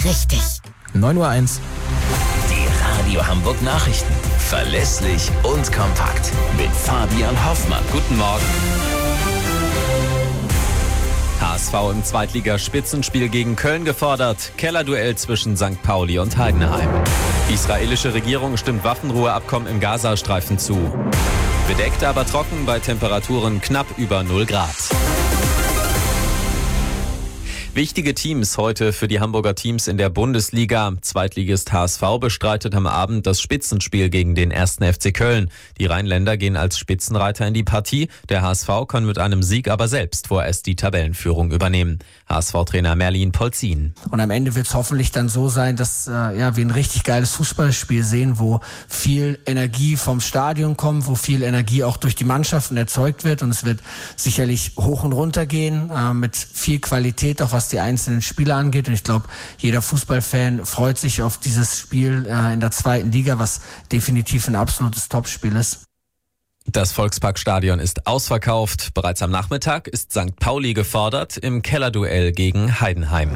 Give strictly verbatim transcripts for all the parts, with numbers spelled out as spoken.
richtig. neun Uhr eins. Die Radio Hamburg Nachrichten. Verlässlich und kompakt. Mit Fabian Hoffmann. Guten Morgen. H S V im Zweitligaspitzenspiel gegen Köln gefordert. Kellerduell zwischen Sankt Pauli und Heidenheim. Die israelische Regierung stimmt Waffenruheabkommen im Gazastreifen zu. Bedeckt, aber trocken bei Temperaturen knapp über null Grad. Wichtige Teams heute für die Hamburger Teams in der Bundesliga. Zweitligist H S V bestreitet am Abend das Spitzenspiel gegen den ersten F C Köln. Die Rheinländer gehen als Spitzenreiter in die Partie. Der H S V kann mit einem Sieg aber selbst vorerst die Tabellenführung übernehmen. H S V-Trainer Merlin Polzin. Und am Ende wird es hoffentlich dann so sein, dass äh, ja, wir ein richtig geiles Fußballspiel sehen, wo viel Energie vom Stadion kommt, wo viel Energie auch durch die Mannschaften erzeugt wird. Und es wird sicherlich hoch und runter gehen, äh, mit viel Qualität, auch was die einzelnen Spieler angeht. Und ich glaube, jeder Fußballfan freut sich auf dieses Spiel äh, in der zweiten Liga, was definitiv ein absolutes Topspiel ist. Das Volksparkstadion ist ausverkauft. Bereits am Nachmittag ist Sankt Pauli gefordert im Kellerduell gegen Heidenheim.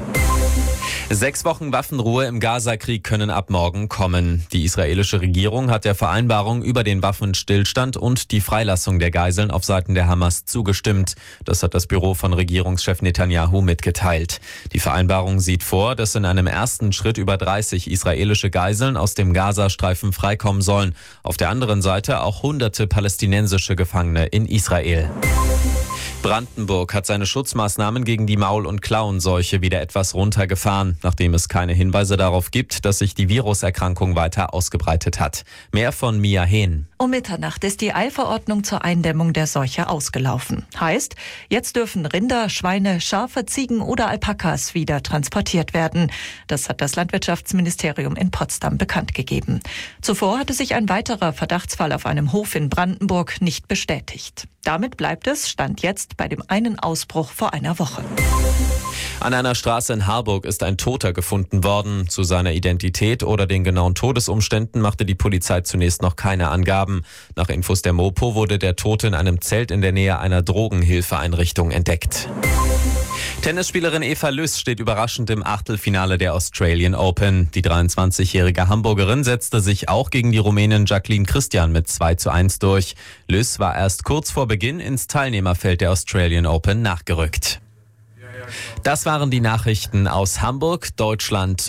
Sechs Wochen Waffenruhe im Gaza-Krieg können ab morgen kommen. Die israelische Regierung hat der Vereinbarung über den Waffenstillstand und die Freilassung der Geiseln auf Seiten der Hamas zugestimmt. Das hat das Büro von Regierungschef Netanyahu mitgeteilt. Die Vereinbarung sieht vor, dass in einem ersten Schritt über dreißig israelische Geiseln aus dem Gazastreifen freikommen sollen. Auf der anderen Seite auch hunderte palästinensische Gefangene in Israel. Brandenburg hat seine Schutzmaßnahmen gegen die Maul- und Klauenseuche wieder etwas runtergefahren, nachdem es keine Hinweise darauf gibt, dass sich die Viruserkrankung weiter ausgebreitet hat. Mehr von Mia Hehn. Um Mitternacht ist die Eilverordnung zur Eindämmung der Seuche ausgelaufen. Heißt, jetzt dürfen Rinder, Schweine, Schafe, Ziegen oder Alpakas wieder transportiert werden. Das hat das Landwirtschaftsministerium in Potsdam bekannt gegeben. Zuvor hatte sich ein weiterer Verdachtsfall auf einem Hof in Brandenburg nicht bestätigt. Damit bleibt es, Stand jetzt, bei dem einen Ausbruch vor einer Woche. An einer Straße in Harburg ist ein Toter gefunden worden. Zu seiner Identität oder den genauen Todesumständen machte die Polizei zunächst noch keine Angaben. Nach Infos der Mopo wurde der Tote in einem Zelt in der Nähe einer Drogenhilfeeinrichtung entdeckt. Tennisspielerin Eva Lüss steht überraschend im Achtelfinale der Australian Open. Die dreiundzwanzigjährige Hamburgerin setzte sich auch gegen die Rumänin Jacqueline Christian mit zwei zu eins durch. Lüss war erst kurz vor Beginn ins Teilnehmerfeld der Australian Open nachgerückt. Das waren die Nachrichten aus Hamburg, Deutschland